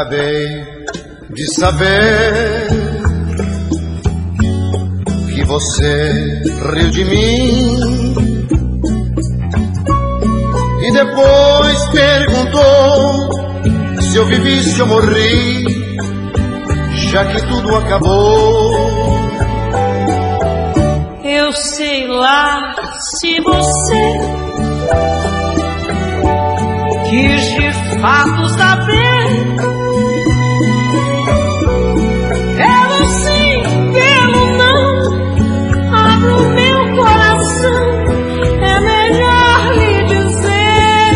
Acabei de saber que você riu de mim e depois perguntou se eu vivi, se eu morri, já que tudo acabou. Eu sei lá se você quis de fato saber. Pelo sim, pelo não, abro meu coração, é melhor lhe dizer.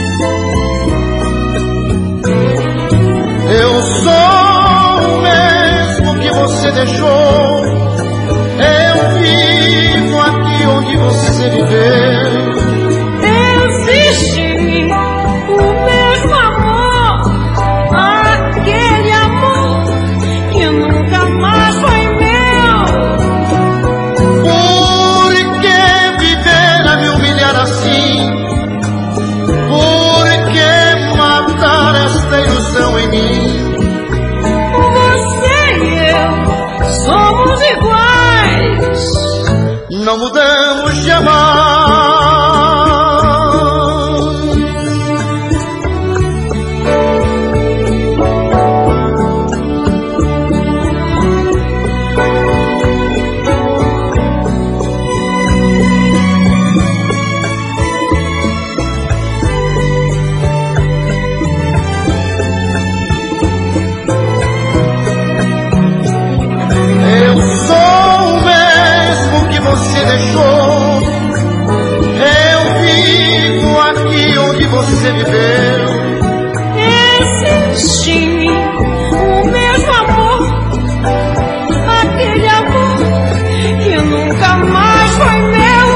Eu sou o mesmo que você deixou, eu vivo aqui onde você viveu. Existe em mim o mesmo amor, aquele amor que nunca mais foi meu. Por que viver a me humilhar assim? Por que matar esta ilusão em mim? Você e eu somos iguais, Não mudamos jamais. Eu sou o mesmo que você deixou, eu vivo aqui onde você viveu. existe em mim o mesmo amor, aquele amor que nunca mais foi meu.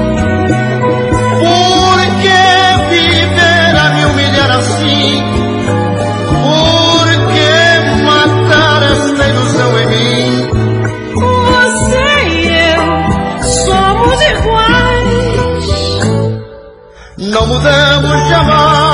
Por que viver a me humilhar assim? Por que matar esta ilusão em mim? Você e eu somos iguais, Não mudamos jamais.